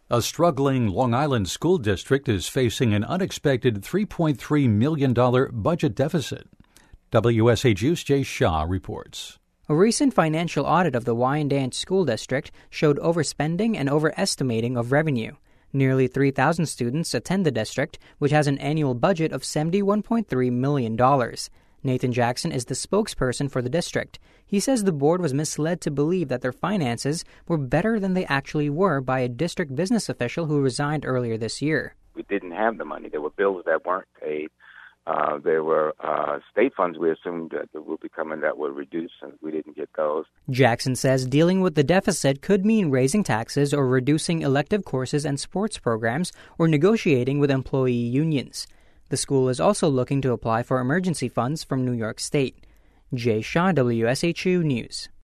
A struggling Long Island school district is facing an unexpected $3.3 million budget deficit. WSHU's Jay Shah reports. A recent financial audit of the Wyandanch School District showed overspending and overestimating of revenue. Nearly 3,000 students attend the district, which has an annual budget of $71.3 million. Nathan Jackson is the spokesperson for the district. He says the board was misled to believe that their finances were better than they actually were by a district business official who resigned earlier this year. We didn't have the money. There were bills that weren't paid. There were state funds we assumed that would be coming that were reduced, and we didn't get those. Jackson says dealing with the deficit could mean raising taxes or reducing elective courses and sports programs or negotiating with employee unions. The school is also looking to apply for emergency funds from New York State. Jay Shah, WSHU News.